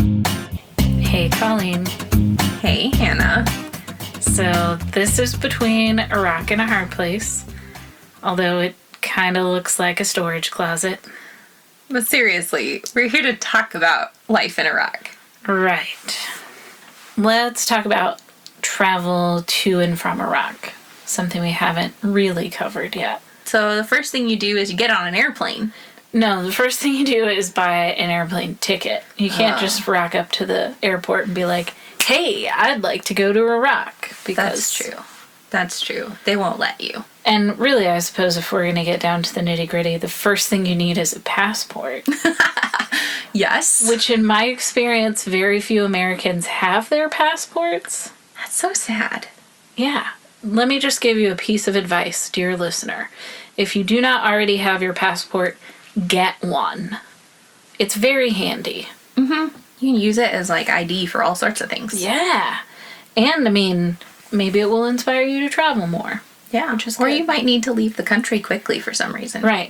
Hey, Colleen. Hey, Hannah. So this is between a rock and a hard place, although it kind of looks like a storage closet. But seriously, we're here to talk about life in Iraq. Right. Let's talk about travel to and from Iraq, something we haven't really covered yet. So the first thing you do is you get on an airplane. No, the first thing you do is buy an airplane ticket. You can't just rock up to the airport and be like, hey, I'd like to go to Iraq. Because That's true. They won't let you. And really, I suppose if we're going to get down to the nitty-gritty, the first thing you need is a passport. Yes. Which, in my experience, very few Americans have their passports. That's so sad. Yeah. Let me just give you a piece of advice, dear listener. If you do not already have your passport, get one. It's very handy. Mm-hmm. You can use it as, ID for all sorts of things. Yeah. And, maybe it will inspire you to travel more. Yeah. Which is or good. you might need to leave the country quickly for some reason. Right.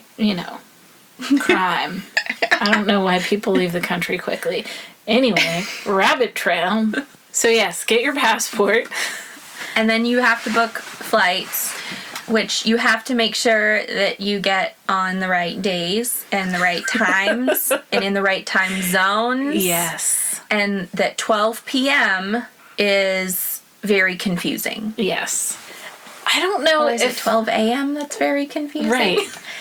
Crime. I don't know why people leave the country quickly. Anyway, rabbit trail. So yes, get your passport. And then you have to book flights, which you have to make sure that you get on the right days and the right times and in the right time zones. Yes. And that 12 p.m. is very confusing. Yes. I don't know if... Is it 12 a.m. that's very confusing? Right.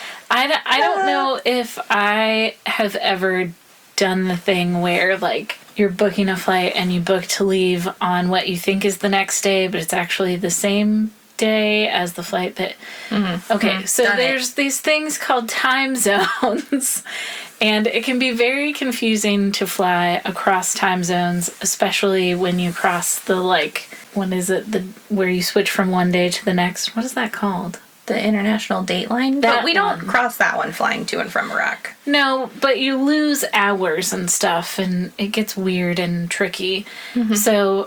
I don't know if I have ever done the thing where, you're booking a flight and you book to leave on what you think is the next day, but it's actually the same day as the flight that... Mm-hmm. Okay, so there's these things called time zones, and it can be very confusing to fly across time zones, especially when you cross the, when is it, where you switch from one day to the next? What is that called? The international date line? But we don't cross that one flying to and from Iraq. No, but you lose hours and stuff, and it gets weird and tricky. Mm-hmm. So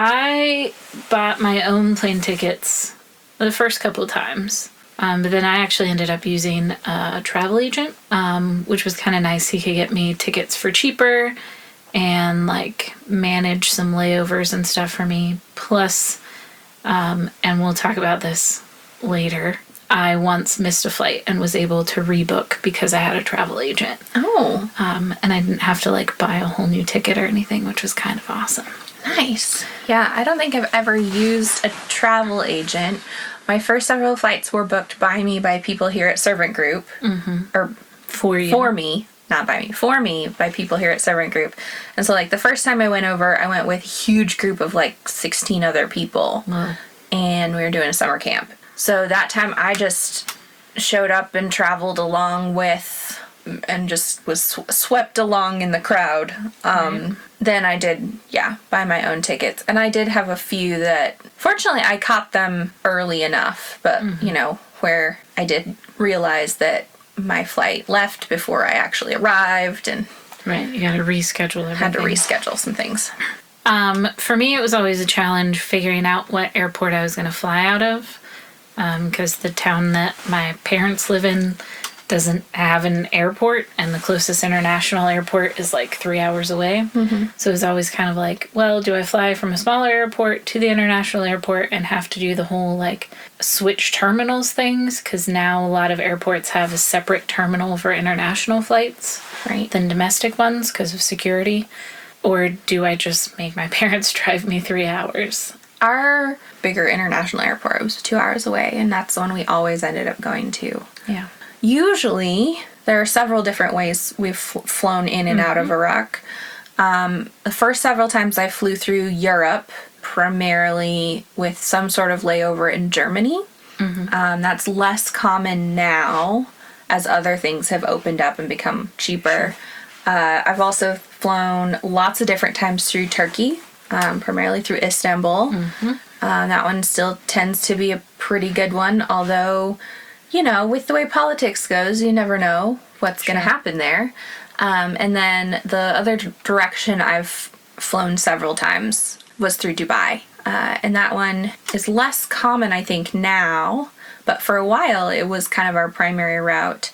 I bought my own plane tickets the first couple of times. But then I actually ended up using a travel agent, which was kind of nice. He could get me tickets for cheaper and, manage some layovers and stuff for me. Plus, and we'll talk about this later, I once missed a flight and was able to rebook because I had a travel agent. Oh. And I didn't have to, buy a whole new ticket or anything, which was kind of awesome. Nice. Yeah, I don't think I've ever used a travel agent. My first several flights were booked by me by people here at Servant Group. Mm-hmm. Or for you. For me. Not by me. For me, by people here at Servant Group. And so, the first time I went over, I went with a huge group of, 16 other people. Wow. And we were doing a summer camp. So that time I just showed up and traveled along with, and just was swept along in the crowd. Right. Then I did, buy my own tickets. And I did have a few that, fortunately, I caught them early enough. But, where I did realize that my flight left before I actually arrived. And right, you got to reschedule everything. Had to reschedule some things. For me, it was always a challenge figuring out what airport I was going to fly out of. Because the town that my parents live in doesn't have an airport, and the closest international airport is 3 hours away. Mm-hmm. So it was always kind of well, do I fly from a smaller airport to the international airport and have to do the whole switch terminals things? Because now a lot of airports have a separate terminal for international flights than domestic ones because of security. Or do I just make my parents drive me 3 hours? Our bigger international airport was 2 hours away, and that's the one we always ended up going to. Yeah. Usually, there are several different ways we've flown in and out of Iraq. The first several times I flew through Europe, primarily with some sort of layover in Germany. Mm-hmm. That's less common now, as other things have opened up and become cheaper. Sure. I've also flown lots of different times through Turkey. Primarily through Istanbul. Mm-hmm. That one still tends to be a pretty good one, although, with the way politics goes, you never know what's going to happen there. And then the other direction I've flown several times was through Dubai. And that one is less common, I think, now, but for a while it was kind of our primary route.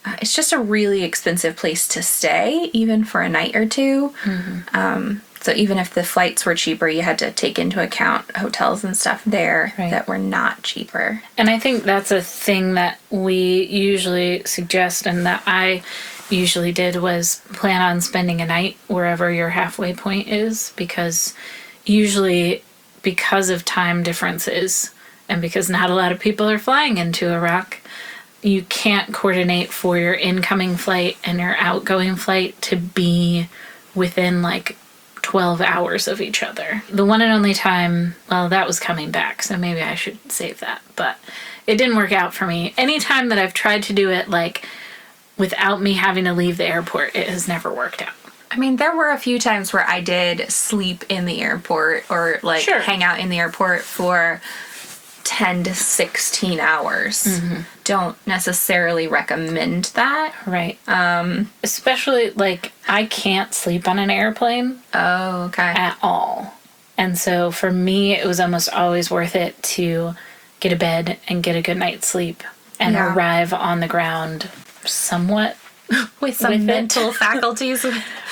it's just a really expensive place to stay, even for a night or two. So even if the flights were cheaper, you had to take into account hotels and stuff there that were not cheaper. And I think that's a thing that we usually suggest, and that I usually did, was plan on spending a night wherever your halfway point is, because usually, because of time differences and because not a lot of people are flying into Iraq, you can't coordinate for your incoming flight and your outgoing flight to be within like 12 hours of each other. The one and only time, well, that was coming back, so maybe I should save that, but it didn't work out for me. Any time that I've tried to do it like without me having to leave the airport, it has never worked out. I mean, there were a few times where I did sleep in the airport or like hang out in the airport for 10 to 16 hours. Don't necessarily recommend that. Right. Especially, like, I can't sleep on an airplane. Oh, okay. At all. And so for me, it was almost always worth it to get a bed and get a good night's sleep and arrive on the ground somewhat with some mental faculties.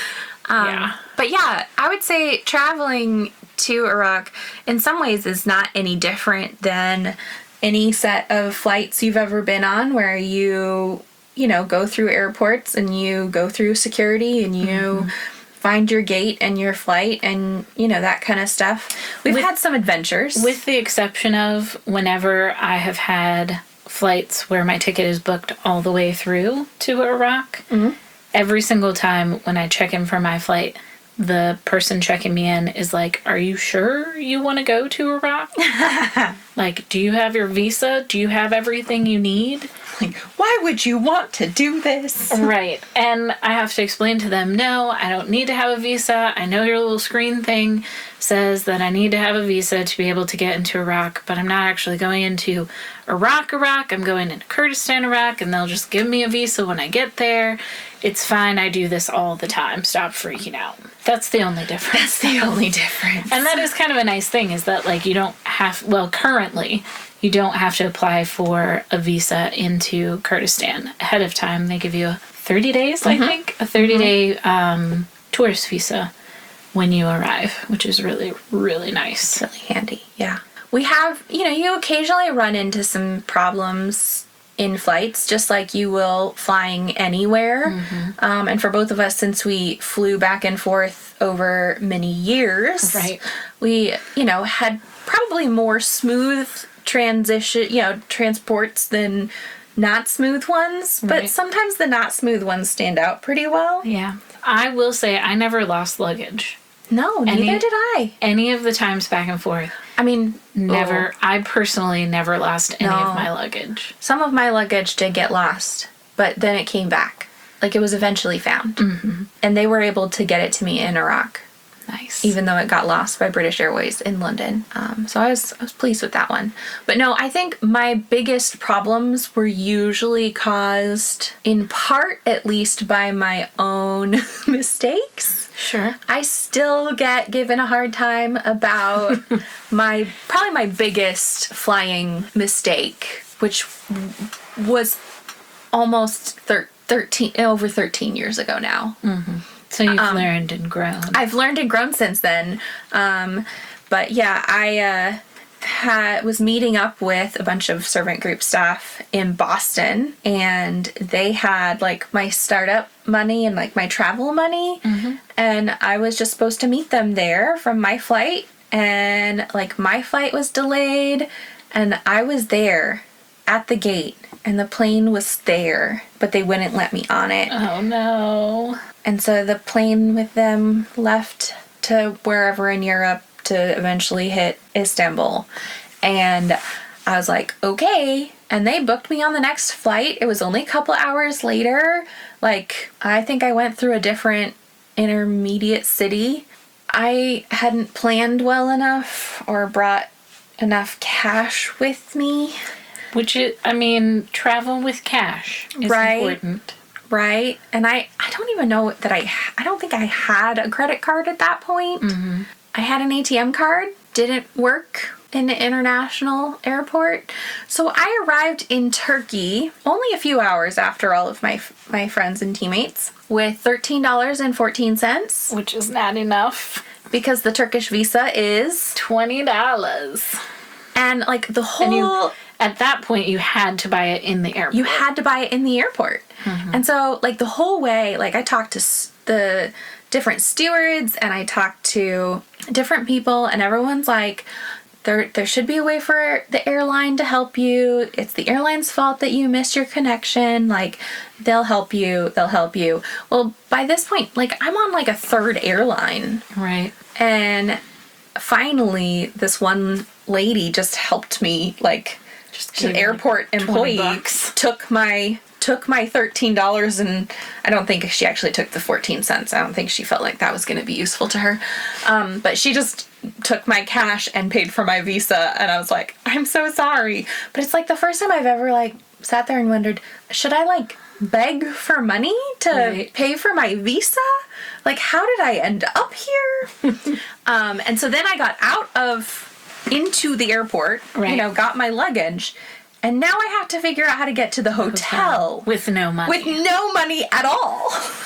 But yeah, I would say traveling to Iraq in some ways is not any different than any set of flights you've ever been on, where you know, go through airports and you go through security and you find your gate and your flight and, you know, that kind of stuff. We've had some adventures. With the exception of whenever I have had flights where my ticket is booked all the way through to Iraq, every single time when I check in for my flight, the person checking me in is like, "Are you sure you want to go to Iraq? Like, do you have your visa? Do you have everything you need? Like, why would you want to do this?" Right. And I have to explain to them, no, I don't need to have a visa. I know your little screen thing says that I need to have a visa to be able to get into Iraq, but I'm not actually going into Iraq. I'm going into Kurdistan, Iraq, and they'll just give me a visa when I get there. It's fine. I do this all the time. Stop freaking out. That's the only difference. And that is kind of a nice thing, is that, like, you don't have, well, currently, you don't have to apply for a visa into Kurdistan ahead of time. They give you 30 days, I think, a 30-day tourist visa when you arrive, which is really, really nice. Really handy, yeah. We have, you know, you occasionally run into some problems in flights, just like you will flying anywhere. And for both of us, since we flew back and forth over many years, we, you know, had probably more smooth transports than not smooth ones, but sometimes the not smooth ones stand out pretty well. Yeah. I will say I never lost luggage. No, neither did I. Any of the times back and forth. I mean, never. I personally never lost any of my luggage. Some of my luggage did get lost, but then it came back. Like, it was eventually found. And they were able to get it to me in Iraq. Nice. Even though it got lost by British Airways in London. So I was pleased with that one. But no, I think my biggest problems were usually caused, in part at least, by my own mistakes. Sure. I still get given a hard time about probably my biggest flying mistake, which was almost over 13 years ago now. So you've learned and grown. I've learned and grown since then. But yeah, I was meeting up with a bunch of servant group staff in Boston, and they had like my startup money and like my travel money, and I was just supposed to meet them there from my flight, and like my flight was delayed, and I was there at the gate, and the plane was there, but they wouldn't let me on it. Oh no. And so the plane with them left to wherever in Europe to eventually hit Istanbul. And I was like, okay. And they booked me on the next flight. It was only a couple hours later. Like, I think I went through a different intermediate city. I hadn't planned well enough or brought enough cash with me. Which is, I mean, travel with cash is important. Right. And I don't even know that I don't think I had a credit card at that point. I had an ATM card. Didn't work in an international airport. So I arrived in Turkey only a few hours after all of my friends and teammates with $13.14 Which is not enough. because the Turkish visa is $20. and like the whole At that point, you had to buy it in the airport. you had to buy it in the airport. And so like the whole way, like I talked to the different stewards and I talked to different people and everyone's like, there should be a way for the airline to help you. It's the airline's fault that you missed your connection. Like, they'll help you. Well, by this point, like, I'm on like a third airline. Right. And finally, this one lady just helped me, like, just an airport employee $20. took my $13 and I don't think she actually took the 14 cents. I don't think she felt like that was going to be useful to her. But she just took my cash and paid for my visa and I was like, I'm so sorry. But it's like the first time I've ever like sat there and wondered, should I like beg for money to pay for my visa? Like, how did I end up here? And so then I got into the airport, got my luggage. And now I have to figure out how to get to the hotel. With no money. With no money at all.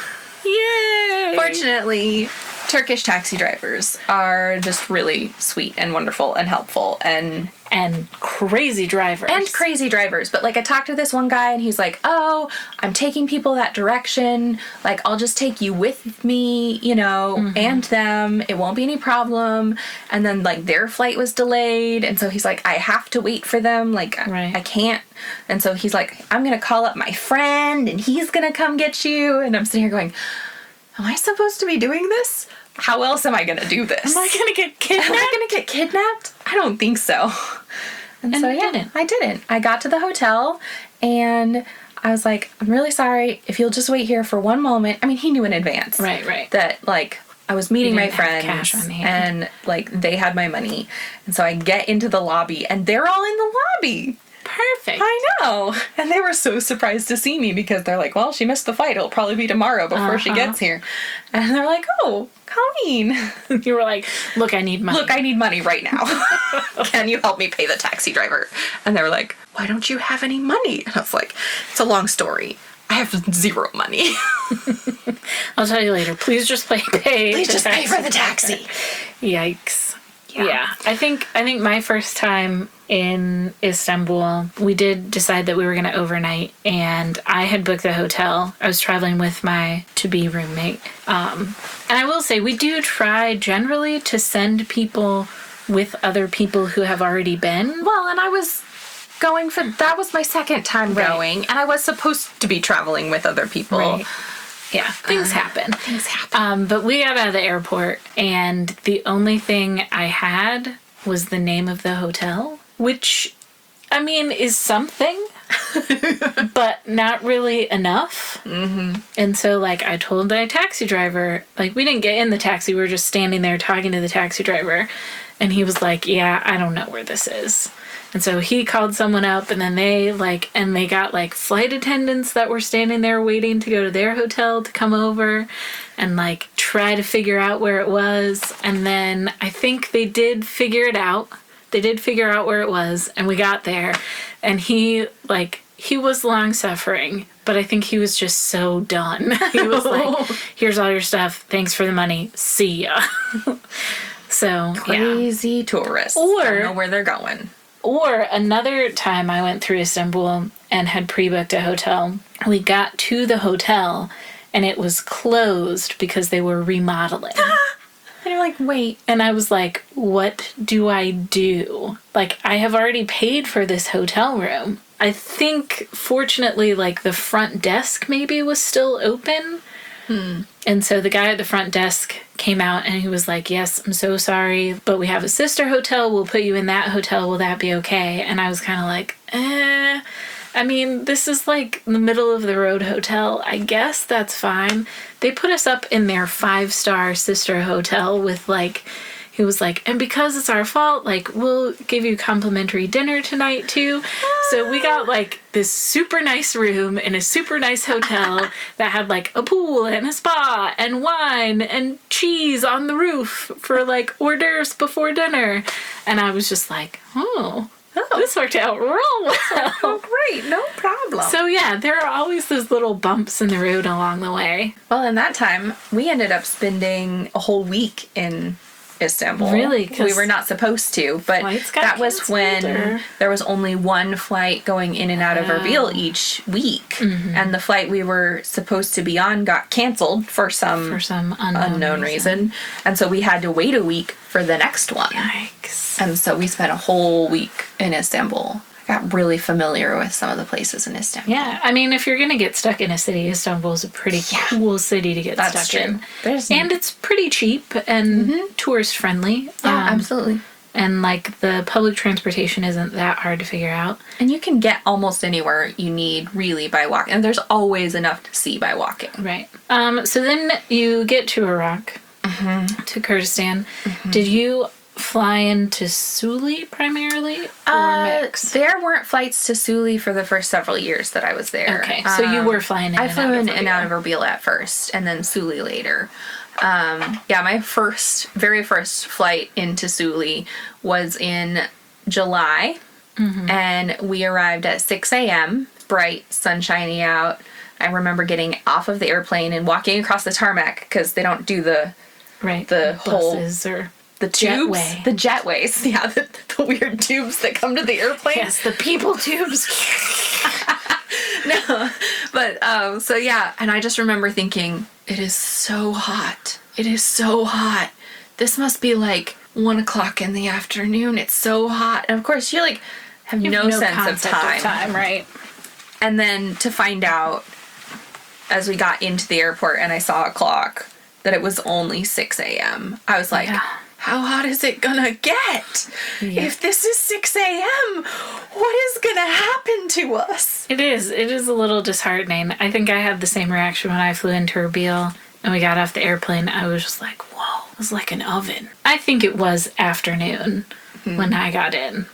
Yay! Fortunately, Turkish taxi drivers are just really sweet and wonderful and helpful and crazy drivers. But like I talked to this one guy and he's like, oh, I'm taking people that direction. Like I'll just take you with me, and them. It won't be any problem. And then like their flight was delayed. And so he's like, I have to wait for them. Like I can't. And so he's like, I'm going to call up my friend and he's going to come get you. And I'm sitting here going, am I supposed to be doing this? How else am I going to do this? Am I going to get kidnapped? Am I going to get kidnapped? I don't think so. And so, I didn't. I got to the hotel and I was like, I'm really sorry. If you'll just wait here for one moment. I mean, he knew in advance. Right. That, like, I was meeting my friends cash on hand. and, like, they had my money. And so I get into the lobby and they're all in the lobby. Perfect. I know. And they were so surprised to see me because they're like, well, she missed the flight. It'll probably be tomorrow before she gets here. And they're like, oh, Colleen. You were like, look, I need money. Look, I need money right now. Can you help me pay the taxi driver? And they were like, why don't you have any money? And I was like, it's a long story. I have zero money. I'll tell you later. Please just pay. Please just pay for the taxi. Yikes. Yeah. I think my first time in Istanbul, we did decide that we were going to overnight, and I had booked the hotel. I was traveling with my to-be roommate. And I will say, we do try generally to send people with other people who have already been. Well, and I was that was my second time going, and I was supposed to be traveling with other people. Right. Yeah, things happen. But we got out of the airport, and the only thing I had was the name of the hotel, which, I mean, is something, but not really enough. Mm-hmm. And so, like, I told the taxi driver, like, we didn't get in the taxi, we were just standing there talking to the taxi driver, and he was like, yeah, I don't know where this is. And so he called someone up, and then they got flight attendants that were standing there waiting to go to their hotel to come over and like try to figure out where it was. And then I think they did figure it out. They did figure out where it was, and we got there, and he was long suffering, but I think he was just so done. He was like, here's all your stuff. Thanks for the money. See ya. So crazy tourists. Don't know where they're going. Or another time I went through Istanbul and had pre-booked a hotel. We got to the hotel and it was closed because they were remodeling. And you're like, wait. And I was like, what do I do? Like, I have already paid for this hotel room. I think, fortunately, like, the front desk maybe was still open. And so the guy at the front desk came out and he was like, yes, I'm so sorry, but we have a sister hotel. We'll put you in that hotel. Will that be okay? And I was kind of like, I mean, this is like the middle of the road hotel. I guess that's fine. They put us up in their 5-star sister hotel with like, he was like, and because it's our fault, like, we'll give you complimentary dinner tonight too. So we got like this super nice room in a super nice hotel that had like a pool and a spa and wine and cheese on the roof for like hors d'oeuvres before dinner. And I was just like, oh, this worked out real well. Oh, great. No problem. So yeah, there are always those little bumps in the road along the way. Well, in that time, we ended up spending a whole week in Istanbul. Really? 'Cause We were not supposed to, but flights got that was canceled, when or- there was only one flight going in and out of Erbil each week. And the flight we were supposed to be on got canceled for some unknown reason. And so we had to wait a week for the next one. Yikes. And so we spent a whole week in Istanbul. I got really familiar with some of the places in Istanbul. Yeah, I mean, if you're going to get stuck in a city, Istanbul's a pretty cool city to get That's stuck true. in. And it's pretty cheap and tourist friendly. Yeah, absolutely. And like the public transportation isn't that hard to figure out. And you can get almost anywhere you need really by walking. And there's always enough to see by walking. Right. So then you get to Iraq, to Kurdistan. Did you fly into Suli primarily or mix? There weren't flights to Suli for the first several years that I was there. Okay, so you were flying in I and flew out in of and Erbil. out of Erbil at first, and then Suli later. My very first flight into Suli was in July, and we arrived at 6 a.m., bright, sunshiny out. I remember getting off of the airplane and walking across the tarmac, because they don't do the whole... buses or The tubes? jetway. The jetways. Yeah, the weird tubes that come to the airplane. Yes, the people tubes. No, but, so yeah, and I just remember thinking, it is so hot. It is so hot. This must be like 1 o'clock in the afternoon. It's so hot. And of course, you like have no sense of concept time. Right? And then to find out, as we got into the airport and I saw a clock, that it was only 6 a.m. I was like, how hot is it gonna get? Yeah. If this is 6 a.m., what is gonna happen to us? It is a little disheartening. I think I had the same reaction when I flew into Erbil and we got off the airplane. I was just like, whoa, it was like an oven. I think it was afternoon when I got in,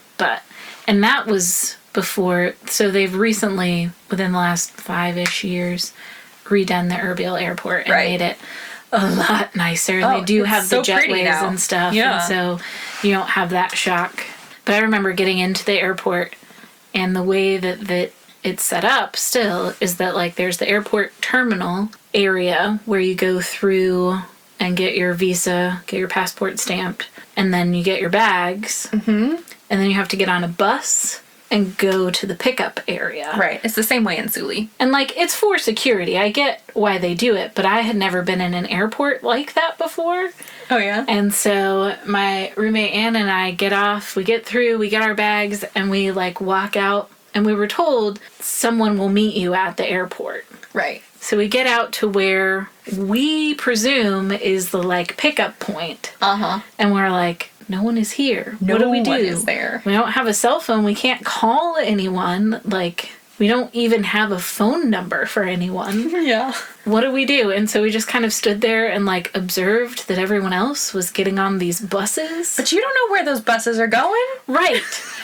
and that was before, so they've recently, within the last 5-ish years, redone the Erbil airport and made it a lot nicer. They do have the jetways and stuff, and so you don't have that shock. But I remember getting into the airport, and the way that it's set up still is that like there's the airport terminal area where you go through and get your visa, get your passport stamped, and then you get your bags, and then you have to get on a bus and go to the pickup area. Right. It's the same way in Suli. And like, it's for security. I get why they do it, but I had never been in an airport like that before. Oh, yeah? And so my roommate Anne and I get off, we get through, we get our bags, and we like walk out, and we were told someone will meet you at the airport. Right. So we get out to where we presume is the like pickup point. And we're like, no one is here. What do we do? No one is there. We don't have a cell phone. We can't call anyone. Like, we don't even have a phone number for anyone. Yeah. What do we do? And so we just kind of stood there and like observed that everyone else was getting on these buses. But you don't know where those buses are going? Right.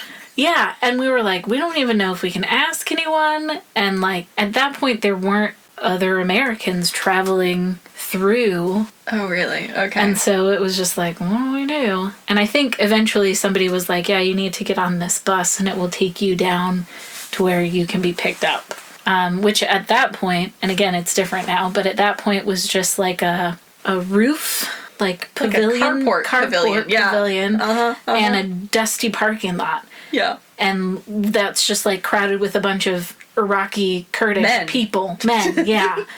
Yeah. And we were like, we don't even know if we can ask anyone. And like, at that point, there weren't other Americans traveling through. Oh, really? Okay. And so it was just like, what do we do? And I think eventually somebody was like, yeah, you need to get on this bus and it will take you down to where you can be picked up. Which at that point, and again, it's different now, but at that point was just like a roof, like pavilion, carport pavilion, yeah. pavilion, and a dusty parking lot. Yeah. And that's just like crowded with a bunch of Iraqi Kurdish people. Men, yeah.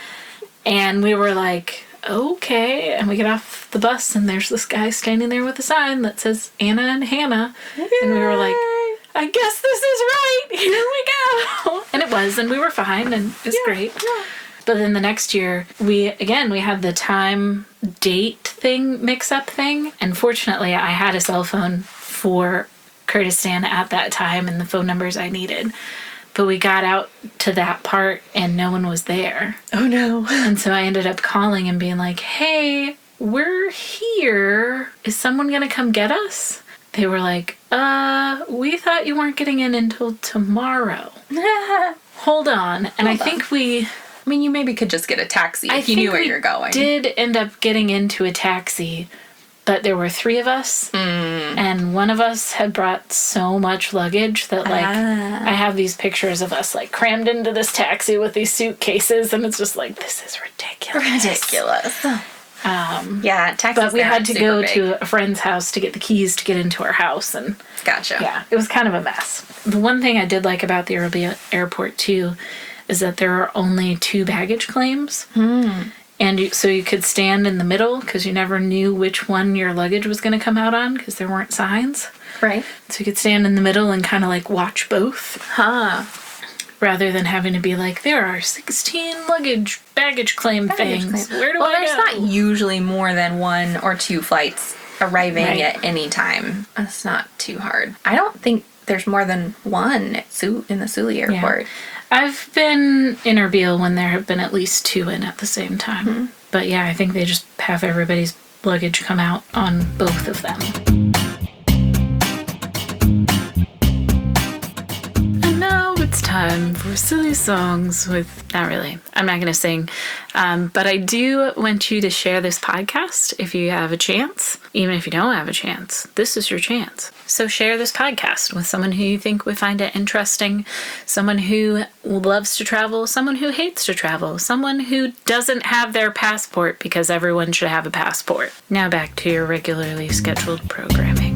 And we were like, okay. And we get off the bus and there's this guy standing there with a sign that says Anna and Hannah. Yay. And we were like, I guess this is right. Here we go. And it was, and we were fine, and it was great. Yeah. But then the next year, we had the time date thing, mix-up thing. And fortunately, I had a cell phone for Kurdistan at that time and the phone numbers I needed. But we got out to that part and no one was there. Oh, no. And so I ended up calling and being like, hey, we're here. Is someone going to come get us? They were like, we thought you weren't getting in until tomorrow. Hold on. And I think we I mean, you maybe could just get a taxi if you knew where you're going. Did end up getting into a taxi, but there were 3 of us, and one of us had brought so much luggage that, like, I have these pictures of us, like, crammed into this taxi with these suitcases, and it's just like, this is ridiculous. Yeah, taxis. But we had to go to a friend's house to get the keys to get into our house, and Gotcha. yeah, it was kind of a mess. The one thing I did like about the Irby Airport, too, is that there are only 2 baggage claims. And so you could stand in the middle because you never knew which one your luggage was going to come out on because there weren't signs. Right. So you could stand in the middle and kind of like watch both. Rather than having to be like, there are 16 baggage claim things. Where do I go? There's not usually more than 1 or 2 flights arriving at any time. It's not too hard. I don't think there's more than 1 in the Sully Airport. Yeah. I've been in Erbil when there have been at least 2 in at the same time. But yeah, I think they just have everybody's luggage come out on both of them. And now it's time for silly songs with... Not really. I'm not going to sing. But I do want you to share this podcast if you have a chance. Even if you don't have a chance, this is your chance. So share this podcast with someone who you think would find it interesting, someone who loves to travel, someone who hates to travel, someone who doesn't have their passport because everyone should have a passport. Now back to your regularly scheduled programming.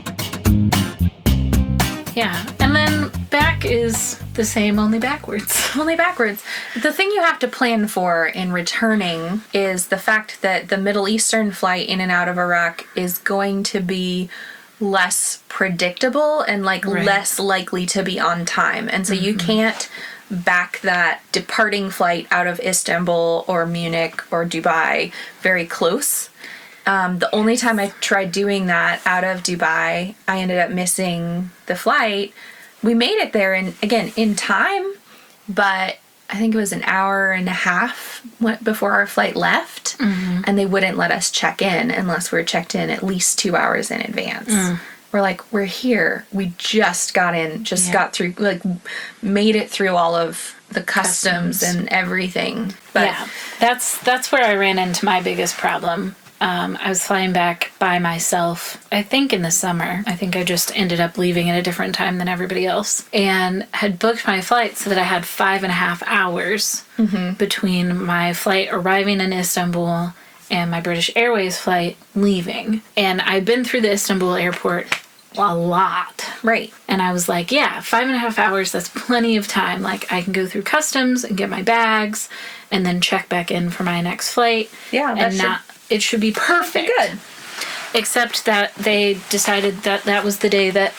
Yeah, and then back is the same, only backwards. Only backwards. The thing you have to plan for in returning is the fact that the Middle Eastern flight in and out of Iraq is going to be less predictable and less likely to be on time. And so you can't back that departing flight out of Istanbul or Munich or Dubai very close. The only time I tried doing that out of Dubai, I ended up missing the flight. We made it there in time, but I think it was an hour and a half before our flight left, and they wouldn't let us check in unless we were checked in at least 2 hours in advance. We're like, we're here. We just got in, got through, made it through all of the customs and everything. But yeah, that's where I ran into my biggest problem. I was flying back by myself, I think in the summer. I think I just ended up leaving at a different time than everybody else. And had booked my flight so that I had 5.5 hours between my flight arriving in Istanbul and my British Airways flight leaving. And I'd been through the Istanbul airport a lot. Right. And I was like, yeah, 5.5 hours, that's plenty of time. Like, I can go through customs and get my bags and then check back in for my next flight. Yeah, it should be perfect. Good. Except that they decided that that was the day that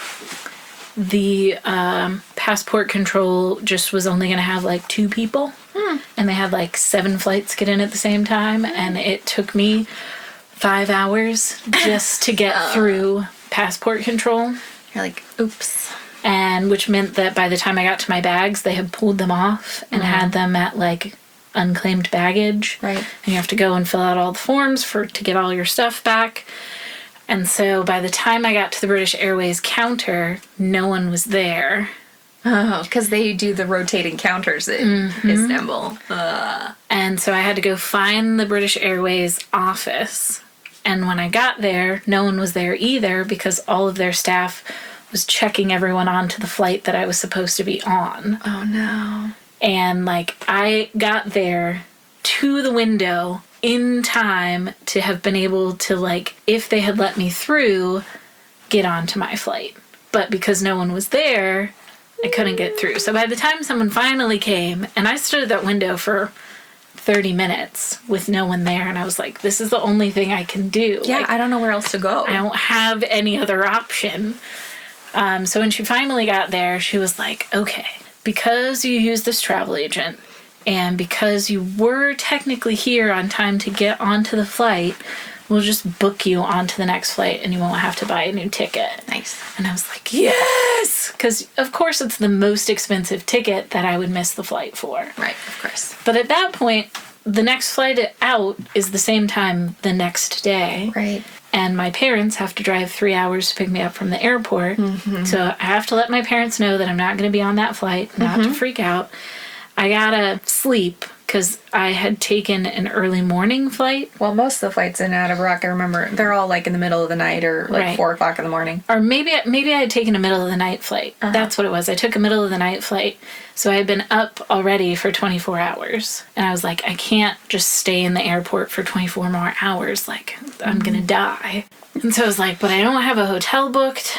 the passport control just was only going to have 2 people. And they had 7 flights get in at the same time. And it took me 5 hours just to get through passport control. You're like, oops. And which meant that by the time I got to my bags, they had pulled them off and had them at unclaimed baggage. Right. And you have to go and fill out all the forms to get all your stuff back. And so by the time I got to the British Airways counter, no one was there. Oh, because they do the rotating counters in Istanbul. And so I had to go find the British Airways office. And when I got there, no one was there either because all of their staff was checking everyone onto the flight that I was supposed to be on. Oh, no. And I got there to the window in time to have been able to if they had let me through, get onto my flight. But because no one was there, I couldn't get through. So by the time someone finally came, and I stood at that window for 30 minutes with no one there, and I was like, this is the only thing I can do. Yeah, I don't know where else to go. I don't have any other option. So when she finally got there, she was like, okay, because you used this travel agent and because you were technically here on time to get onto the flight, we'll just book you onto the next flight and you won't have to buy a new ticket. Nice. And I was like, yes! Because, of course, it's the most expensive ticket that I would miss the flight for. Right, of course. But at that point, the next flight out is the same time the next day. Right. And my parents have to drive 3 hours to pick me up from the airport. So I have to let my parents know that I'm not going to be on that flight, not to freak out. I gotta sleep because I had taken an early morning flight. Well, most of the flights in and out of Iraq, I remember, they're all like in the middle of the night or like Right. 4 o'clock in the morning. Or maybe I had taken a middle of the night flight. That's what it was. I took a middle of the night flight. So I had been up already for 24 hours. And I was like, I can't just stay in the airport for 24 more hours. Like, I'm going to die. And so I was like, but I don't have a hotel booked.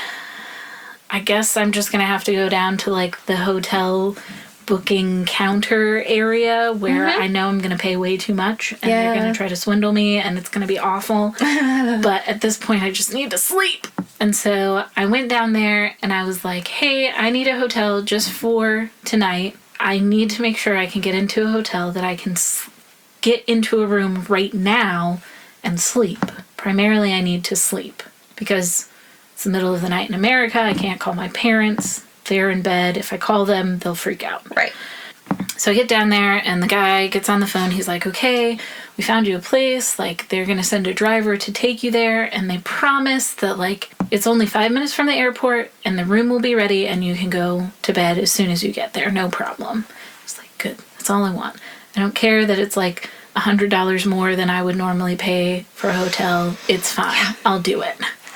I guess I'm just going to have to go down to like the hotel booking counter area where I know I'm going to pay way too much and they're going to try to swindle me and it's going to be awful. But at this point, I just need to sleep. And so I went down there and I was like, hey, I need a hotel just for tonight. I need to make sure I can get into a hotel that I can get into a room right now and sleep. Primarily, I need to sleep because it's the middle of the night in America. I can't call my parents. They're in bed. If I call them, they'll freak out. Right. So I get down there and the guy gets on the phone. He's like, okay, we found you a place. Like, they're going to send a driver to take you there. And they promise that, like, it's only 5 minutes from the airport and the room will be ready and you can go to bed as soon as you get there. No problem. It's like, good. That's all I want. I don't care that it's like $100 more than I would normally pay for a hotel. It's fine. Yeah. I'll do it.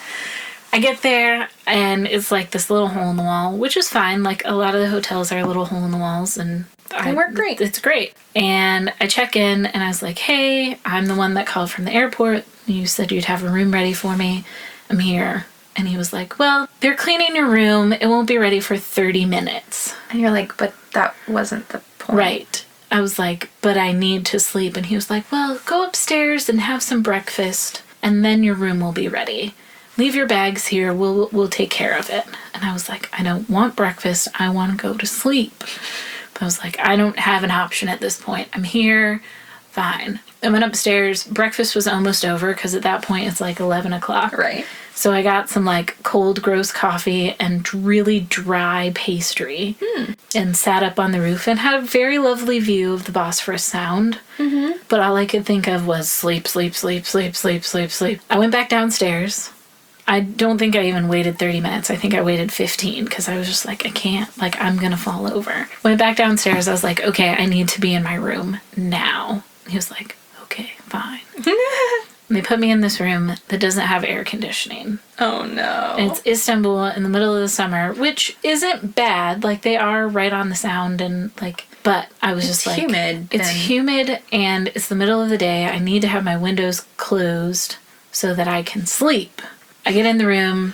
I get there, and it's like this little hole in the wall, which is fine. Like, a lot of the hotels are little hole in the walls, and they work great. It's great. And I check in, and I was like, hey, I'm the one that called from the airport. You said you'd have a room ready for me. I'm here. And he was like, well, they're cleaning your room. It won't be ready for 30 minutes. And you're like, but that wasn't the point. Right. I was like, but I need to sleep. And he was like, well, go upstairs and have some breakfast, and then your room will be ready. Leave your bags here. We'll take care of it. And I was like, I don't want breakfast. I want to go to sleep. But I was like, I don't have an option at this point. I'm here. Fine. I went upstairs. Breakfast was almost over because at that point it's like 11 o'clock. Right. So I got some like cold, gross coffee and really dry pastry and sat up on the roof and had a very lovely view of the Bosphorus Sound. Mm-hmm. But all I could think of was sleep, sleep, sleep, sleep, sleep, sleep, sleep. I went back downstairs. I don't think I even waited 30 minutes. I think I waited 15 because I was just like, I can't. Like, I'm going to fall over. Went back downstairs. I was like, okay, I need to be in my room now. He was like, okay, fine. And they put me in this room that doesn't have air conditioning. Oh, no. And it's Istanbul in the middle of the summer, which isn't bad. Like, they are right on the Sound and, like, but I was just like... humid. It's humid and it's the middle of the day. I need to have my windows closed so that I can sleep. I get in the room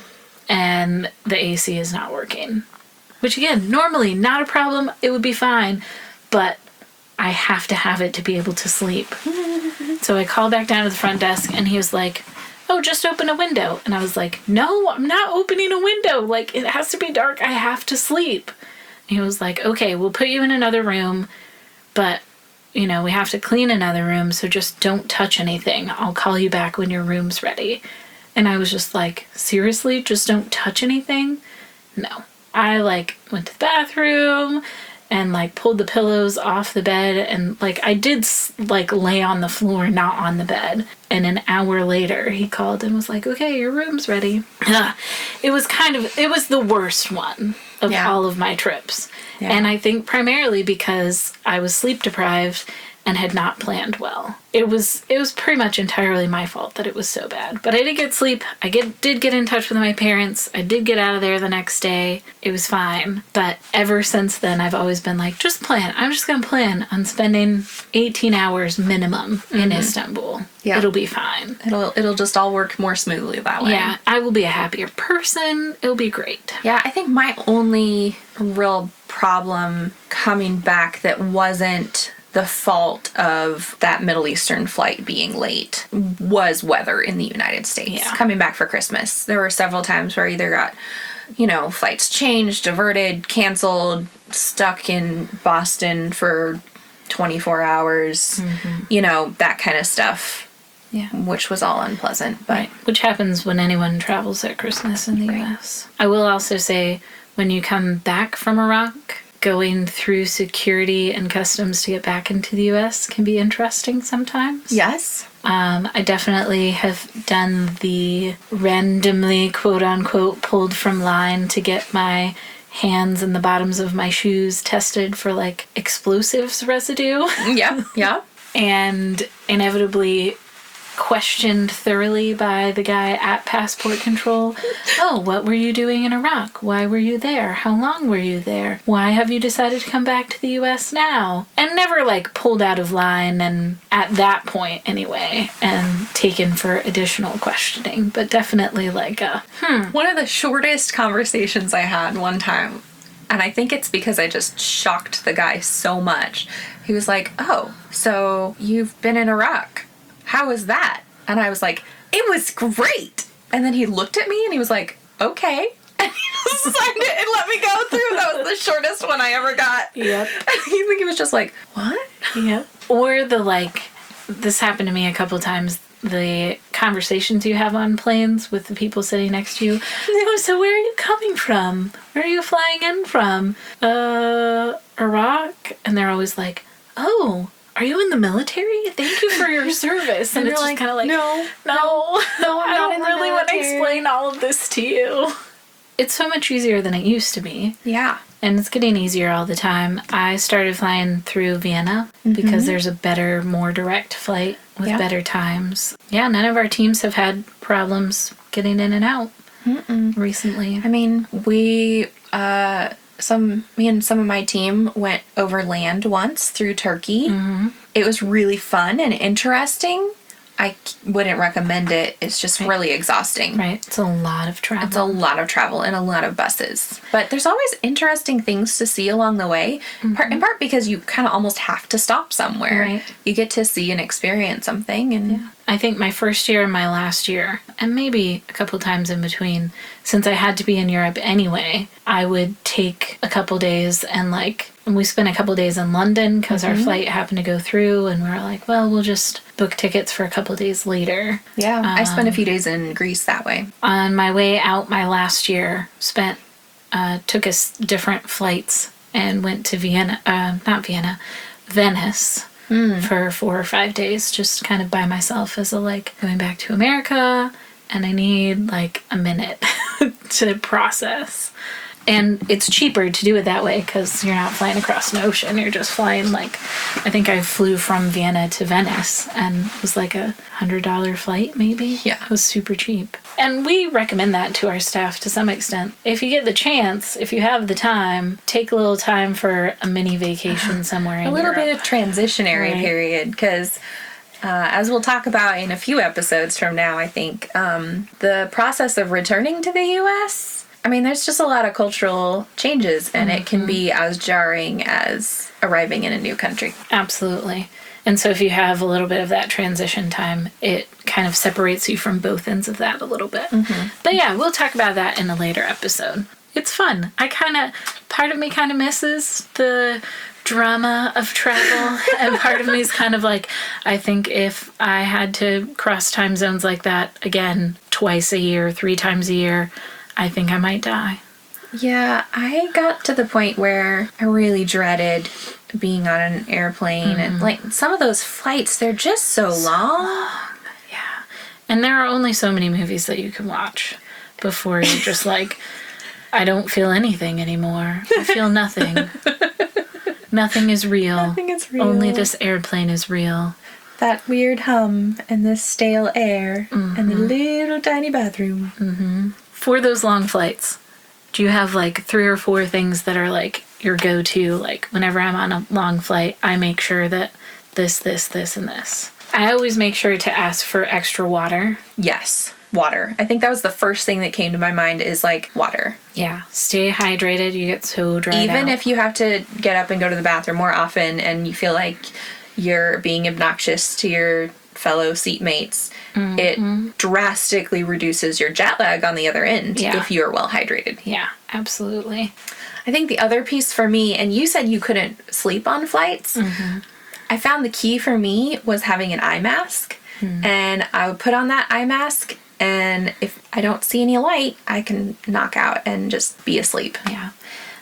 and the AC is not working. Which, again, normally not a problem. It would be fine. But I have to have it to be able to sleep. So I called back down to the front desk and he was like, oh, just open a window. And I was like, no, I'm not opening a window. Like, it has to be dark. I have to sleep. And he was like, okay, we'll put you in another room, but, you know, we have to clean another room, so just don't touch anything. I'll call you back when your room's ready. And I was just like, seriously? Just don't touch anything? No. I, like, went to the bathroom and, like, pulled the pillows off the bed. And, like, I did, like, lay on the floor, not on the bed. And an hour later, he called and was like, okay, your room's ready. It was the worst one of all of my trips. Yeah. And I think primarily because I was sleep deprived and had not planned well. It was pretty much entirely my fault that it was so bad. But I did get sleep. I did get in touch with my parents. I did get out of there the next day. It was fine. But ever since then, I've always been like, just plan. I'm just going to plan on spending 18 hours minimum in Istanbul. Yeah. It'll be fine. It'll just all work more smoothly that way. Yeah. I will be a happier person. It'll be great. Yeah, I think my only real problem coming back that wasn't the fault of that Middle Eastern flight being late was weather in the United States. Yeah. Coming back for Christmas, there were several times where either got, flights changed, diverted, canceled, stuck in Boston for 24 hours, that kind of stuff. Yeah. Which was all unpleasant. But Which happens when anyone travels at Christmas in the U.S. I will also say, when you come back from Iraq, going through security and customs to get back into the U.S. can be interesting sometimes. Yes. I definitely have done the randomly, quote-unquote, pulled from line to get my hands and the bottoms of my shoes tested for like explosives residue. Yeah, yeah. And inevitably questioned thoroughly by the guy at passport control. Oh, what were you doing in Iraq? Why were you there? How long were you there? Why have you decided to come back to the US now? And never like pulled out of line, and at that point anyway, and taken for additional questioning, but definitely like One of the shortest conversations I had one time, and I think it's because I just shocked the guy so much. He was like, "Oh, so you've been in Iraq. How was that?" And I was like, "It was great." And then he looked at me and he was like, "Okay." And he signed it and let me go through. That was the shortest one I ever got. Yep. He was just like, "What?" Yep. Or the like, this happened to me a couple times, the conversations you have on planes with the people sitting next to you. Oh, so where are you coming from? Where are you flying in from? Iraq? And they're always like, oh, are you in the military? Thank you for your service. And And it's you're just kind of like, no, I I'm not don't in the really want to military. explain all of this to you. It's so much easier than it used to be. Yeah. And it's getting easier all the time. I started flying through Vienna because there's a better, more direct flight with Yeah. better times. Yeah, none of our teams have had problems getting in and out recently. I mean, me and some of my team went overland once through Turkey. It was really fun and interesting. I wouldn't recommend it. It's just really exhausting. Right? It's a lot of travel. It's a lot of travel and a lot of buses. But there's always interesting things to see along the way, in part because you kind of almost have to stop somewhere. Right. You get to see and experience something. And I think my first year and my last year, and maybe a couple times in between, since I had to be in Europe anyway, I would take a couple days and we spent a couple days in London because our flight happened to go through, and we were like, well, we'll just book tickets for a couple days later. yeah, I spent a few days in Greece that way. On my way out my last year, took us different flights and went to Venice for 4 or 5 days, just kind of by myself as going back to America, and I need a minute to process. And it's cheaper to do it that way because you're not flying across an ocean. You're just flying I think I flew from Vienna to Venice, and it was like $100 flight maybe. Yeah. It was super cheap. And we recommend that to our staff to some extent. If you get the chance, if you have the time, take a little time for a mini vacation somewhere in A little Europe. bit of transitionary Right. period, because as we'll talk about in a few episodes from now, I think, the process of returning to the U.S., I mean, there's just a lot of cultural changes, and it can be as jarring as arriving in a new country. Absolutely. And so if you have a little bit of that transition time, it kind of separates you from both ends of that a little bit. But yeah, we'll talk about that in a later episode. It's fun. Part of me kind of misses the drama of travel, and part of me is kind of I think if I had to cross time zones like that again twice a year, 3 times a year, I think I might die. Yeah, I got to the point where I really dreaded being on an airplane, and some of those flights, they're just so long. Yeah. And there are only so many movies that you can watch before you're just I don't feel anything anymore. I feel nothing. Nothing is real. Nothing is real. Only this airplane is real. That weird hum and the stale air and the little tiny bathroom. For those long flights, do you have 3 or 4 things that are your go-to? Whenever I'm on a long flight, I make sure that this, and this. I always make sure to ask for extra water. Yes, water. I think that was the first thing that came to my mind is water. Yeah. Stay hydrated. You get so dried out. Even if you have to get up and go to the bathroom more often and you feel like you're being obnoxious to your fellow seatmates, it drastically reduces your jet lag on the other end if you're well hydrated. Yeah, absolutely. I think the other piece for me, and you said you couldn't sleep on flights, I found the key for me was having an eye mask. And I would put on that eye mask, and if I don't see any light, I can knock out and just be asleep. Yeah.